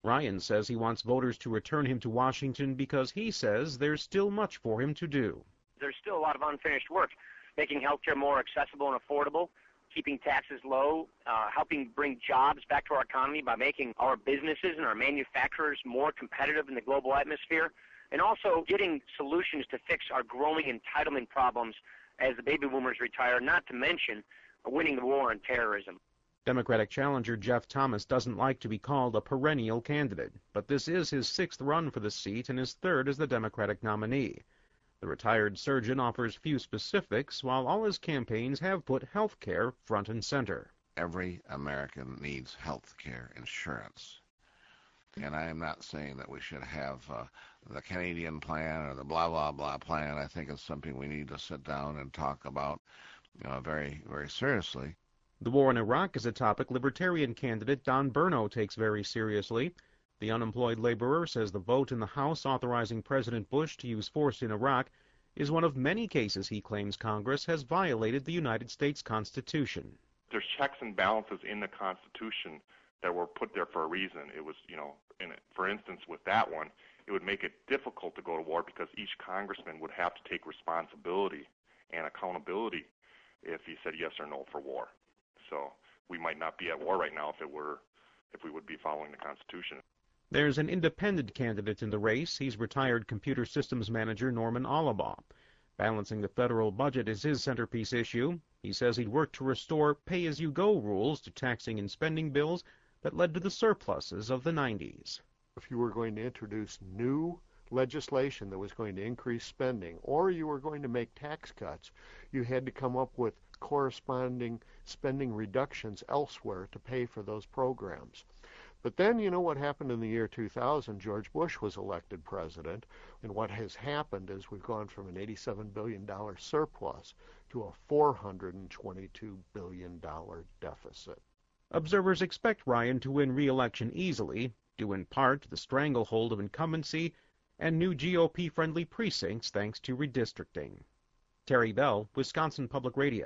Ryan says he wants voters to return him to Washington because he says there's still much for him to do. There's still a lot of unfinished work, making healthcare more accessible and affordable, keeping taxes low, helping bring jobs back to our economy by making our businesses and our manufacturers more competitive in the global atmosphere, and also getting solutions to fix our growing entitlement problems as the baby boomers retire, not to mention winning the war on terrorism. Democratic challenger Jeff Thomas doesn't like to be called a perennial candidate, but this is his sixth run for the seat and his third as the Democratic nominee. The retired surgeon offers few specifics, while all his campaigns have put health care front and center. Every American needs health care insurance. And I am not saying that we should have the Canadian plan or the blah, blah, blah plan. I think it's something we need to sit down and talk about very, very seriously. The war in Iraq is a topic Libertarian candidate Don Berno takes very seriously. The unemployed laborer says the vote in the House authorizing President Bush to use force in Iraq is one of many cases he claims Congress has violated the United States Constitution. There's checks and balances in the Constitution that were put there for a reason. It was, for instance, with that one, it would make it difficult to go to war because each congressman would have to take responsibility and accountability if he said yes or no for war. So we might not be at war right now if we would be following the Constitution. There's an independent candidate in the race. He's retired computer systems manager Norman Allabaugh. Balancing the federal budget is his centerpiece issue. He says he'd work to restore pay-as-you-go rules to taxing and spending bills that led to the surpluses of the 90s. If you were going to introduce new legislation that was going to increase spending, or you were going to make tax cuts, you had to come up with corresponding spending reductions elsewhere to pay for those programs. But then, you know what happened in the year 2000? George Bush was elected president, and what has happened is we've gone from an $87 billion surplus to a $422 billion deficit. Observers expect Ryan to win re-election easily, due in part to the stranglehold of incumbency and new GOP-friendly precincts thanks to redistricting. Terry Bell, Wisconsin Public Radio.